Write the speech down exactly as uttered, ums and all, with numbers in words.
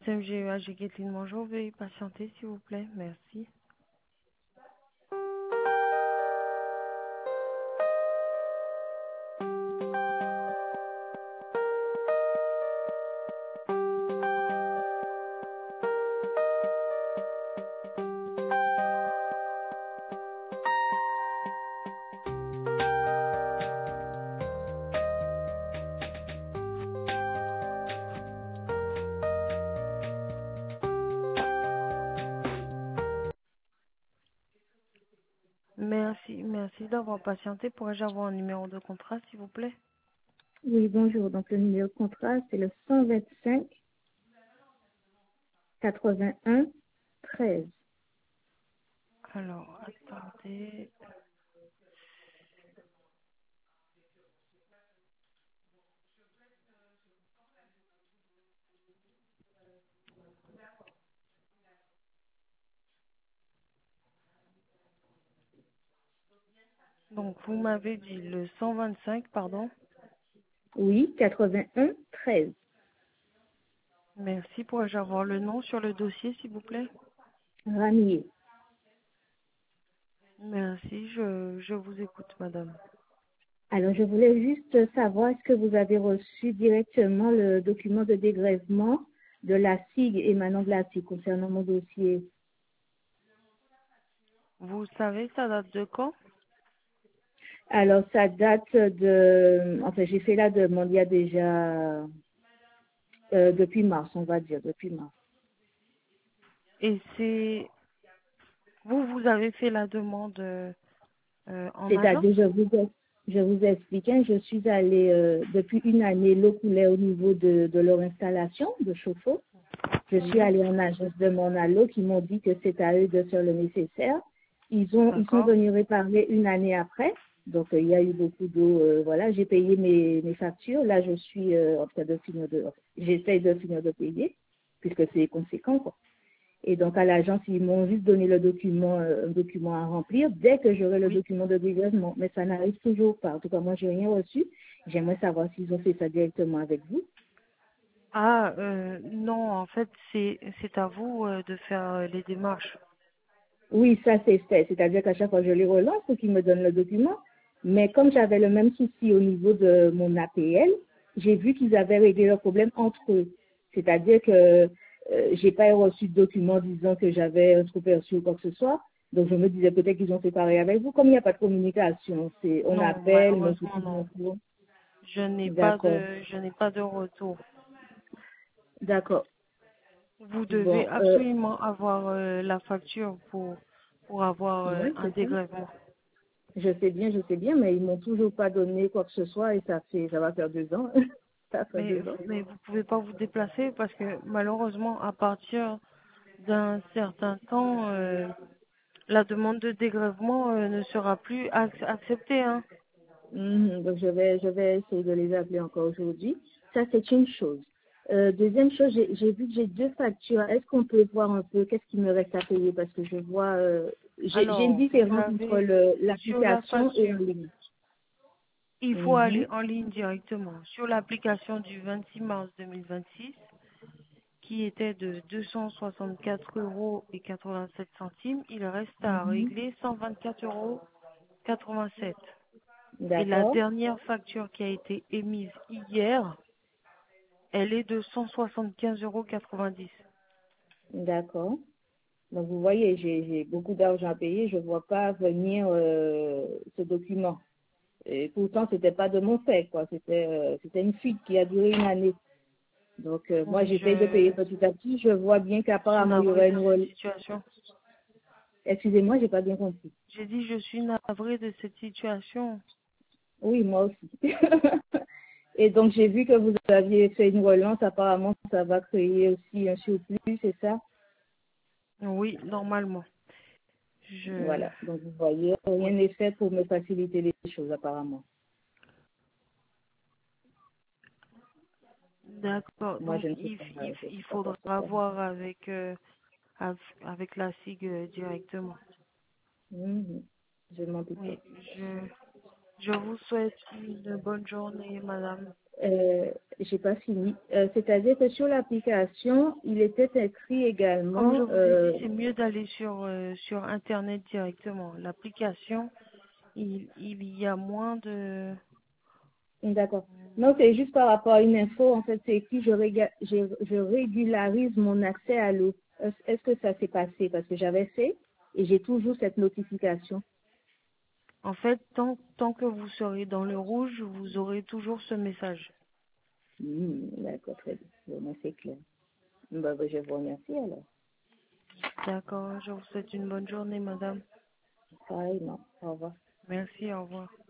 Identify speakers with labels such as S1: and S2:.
S1: S M G E A G Gatlin, bonjour, veuillez patienter s'il vous plaît, merci. Merci, merci d'avoir patienté. Pourrais-je avoir un numéro de contrat s'il vous plaît?
S2: Oui, bonjour. Donc, le numéro de contrat, c'est le cent vingt-cinq quatre-vingt-un treize.
S1: Alors, attendez. Donc, vous m'avez dit le cent vingt-cinq, pardon.
S2: Oui, quatre-vingt-un treize.
S1: Merci. Pourrais-je avoir le nom sur le dossier s'il vous plaît?
S2: Ramier.
S1: Merci, je, je vous écoute, madame.
S2: Alors, je voulais juste savoir, est-ce que vous avez reçu directement le document de dégrèvement de la S I G émanant de la S I G concernant mon dossier?
S1: Vous savez, ça date de quand?
S2: Alors, ça date de... Enfin, j'ai fait la demande il y a déjà... euh, depuis mars, on va dire, depuis mars.
S1: Et c'est... Vous, vous avez fait la demande euh, en agence?
S2: C'est-à-dire, je vous ai, je vous ai expliqué, je suis allée euh, depuis une année, l'eau coulait au niveau de, de leur installation de chauffe-eau. Je suis
S1: Oui,
S2: allée en agence de mon allo qui m'ont dit que c'est à eux de faire le nécessaire. Ils ont, ils sont
S1: d'accord.
S2: venus réparer une année après. Donc, euh, il y a eu beaucoup d'eau. euh, voilà, j'ai payé mes, mes factures. Là, je suis euh, en train de finir de, j'essaye de finir de payer puisque c'est conséquent, quoi. Et donc, à l'agence, ils m'ont juste donné le document, euh, un document à remplir dès que j'aurai le
S1: Oui.
S2: document de dégrèvement. Mais ça n'arrive toujours pas. En tout cas, moi, j'ai rien reçu. J'aimerais savoir s'ils ont fait ça directement avec vous.
S1: Ah, euh, non, en fait, c'est c'est à vous euh, de faire euh, les démarches.
S2: Oui, ça, c'est fait. C'est-à-dire qu'à chaque fois, je les relance pour qu'ils me donnent le document. Mais comme j'avais le même souci au niveau de mon A P L, j'ai vu qu'ils avaient réglé le problème entre eux. C'est-à-dire que euh, j'ai pas reçu de document disant que j'avais un trop perçu ou quoi que ce soit. Donc, je me disais peut-être qu'ils ont fait pareil avec vous. Comme il n'y a pas de communication, c'est on
S1: Non,
S2: appelle, mais c'est
S1: malheureusement, non.
S2: toujours...
S1: Je n'ai pas
S2: D'accord,
S1: de je n'ai pas de retour.
S2: d'accord.
S1: Vous devez
S2: Bon, euh,
S1: absolument avoir euh, la facture pour pour avoir euh,
S2: oui,
S1: un
S2: c'est ça.
S1: dégrèvement.
S2: Je sais bien, je sais bien, mais ils m'ont toujours pas donné quoi que ce soit et ça fait, ça va faire deux ans. Ça fait
S1: Mais
S2: deux ans.
S1: mais vous pouvez pas vous déplacer parce que malheureusement, à partir d'un certain temps, euh, la demande de dégrèvement euh, ne sera plus ac- acceptée, hein.
S2: Mhm, donc je vais, je vais essayer de les appeler encore aujourd'hui. Ça, c'est une chose. Euh, deuxième chose, j'ai j'ai vu que j'ai deux factures. Est-ce qu'on peut voir un peu qu'est-ce qui me reste à payer? Parce que je vois, euh, j'ai j'ai une
S1: Alors, vous
S2: différence entre
S1: avez
S2: le-
S1: sur la
S2: l'application et en
S1: facture,
S2: ligne.
S1: il faut aller
S2: Mhm,
S1: en ligne directement sur l'application du vingt-six mars deux mille vingt-six qui était de deux cent soixante-quatre euros et quatre-vingt-sept centimes. Il reste à
S2: mhm.
S1: régler cent vingt-quatre euros quatre-vingt-sept. Et la
S2: D'accord,
S1: dernière facture qui a été émise hier, elle est de cent soixante-quinze euros quatre-vingt-dix.
S2: d'accord. Donc vous voyez, j'ai j'ai beaucoup d'argent à payer. Je ne vois pas venir euh, ce document. Et pourtant, c'était pas de mon fait, quoi. C'était euh, c'était une fuite qui a duré une année. Donc, euh, moi,
S1: Oui,
S2: j'essaye de
S1: je,
S2: payer petit à petit. Je vois bien
S1: je suis
S2: qu'apparemment, il y
S1: navrée
S2: aurait
S1: de
S2: une...
S1: cette
S2: rel-
S1: situation.
S2: Excusez-moi, j'ai pas bien compris.
S1: J'ai dit je suis navrée de cette situation.
S2: Oui, moi aussi. Et donc, j'ai vu que vous aviez fait une relance. Apparemment, ça va créer aussi un surplus, c'est ça?
S1: Oui, normalement. Je,
S2: Voilà. Donc, vous voyez, rien
S1: oui,
S2: n'est fait pour me faciliter les choses, apparemment.
S1: d'accord.
S2: Moi,
S1: Donc,
S2: je ne sais
S1: il,
S2: pas,
S1: il,
S2: je
S1: il
S2: sais pas quoi
S1: faudra
S2: faire.
S1: voir avec, euh, av- avec la S I G euh, directement.
S2: Mhm. Je m'en doutais.
S1: Oui, je, Je vous souhaite une bonne journée, madame.
S2: Euh, j'ai pas fini. Euh, c'est-à-dire que sur l'application, il était écrit
S1: Comme je
S2: également,
S1: vous ai dit,
S2: euh,
S1: c'est mieux d'aller sur, euh, sur Internet directement. L'application, il, il y a moins de...
S2: d'accord. Non, c'est juste par rapport à une info, en fait, c'est écrit, je, réga- je, je régularise mon accès à l'eau. Est-ce est-ce que ça s'est passé? Parce que j'avais fait et j'ai toujours cette notification.
S1: En fait, tant, tant que vous serez dans le rouge, vous aurez toujours ce message.
S2: Hmm, d'accord, très bien. Bon, ben, c'est clair. Bah, bah, je vous remercie alors.
S1: D'accord, je vous souhaite une bonne journée, madame.
S2: Pareil, non. Au revoir.
S1: Merci, au revoir.